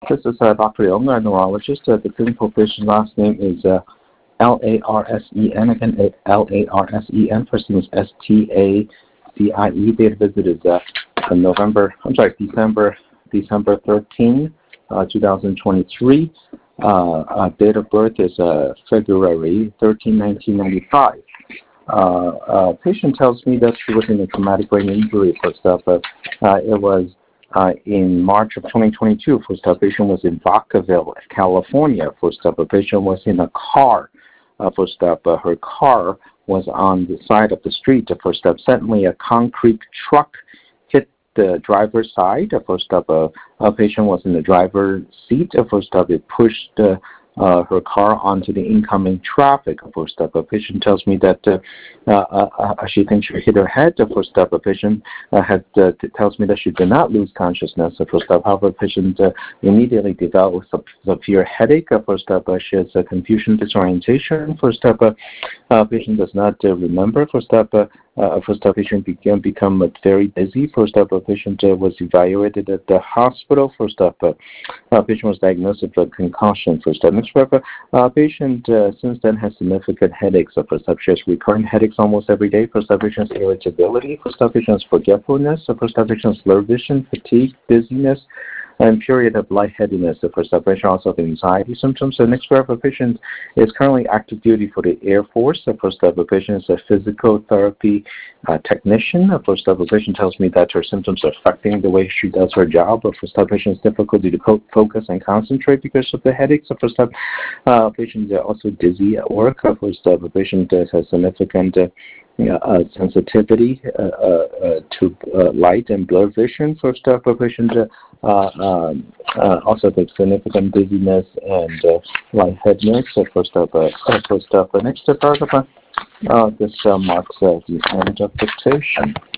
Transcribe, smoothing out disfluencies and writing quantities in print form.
This is Dr. Yong, a neurologist. The clinical patient last name is Larsen. Again, Larsen. First name is Stacie. Date of visit is December 13, 2023. Date of birth is February 13, 1995. Patient tells me that she was in a traumatic brain injury. First up, it was in March of 2022. First up, patient was in Vacaville, California. First up, a patient was in a car. First up, her car was on the side of the street. First up, suddenly a concrete truck hit the driver's side. First up, a patient was in the driver's seat. First up, it pushed her car onto the incoming traffic. First up, a patient tells me that she thinks she hit her head. First up, a patient tells me that she did not lose consciousness. First up, however, a patient immediately developed a severe headache. First up, she has confusion, disorientation. First up, patient does not remember. First up, patient become very dizzy. First up, a patient was evaluated at the hospital. First up, patient was diagnosed with a concussion. First up, next patient since then has significant headaches. First up, she has recurrent headaches almost every day. First up, patient has irritability. First up, patient has forgetfulness. First up, patient has blurred vision, fatigue, dizziness, and period of lightheadedness. The first patient also have anxiety symptoms. The next patient is currently active duty for the Air Force. The first patient is a physical therapy technician. The first patient tells me that her symptoms are affecting the way she does her job. The first patient has difficulty to focus and concentrate because of the headaches. The first patient is also dizzy at work. The first patient has significant sensitivity to light and blurred vision. First patient also has significant dizziness and lightheadedness. First next paragraph. This marks the end of dictation.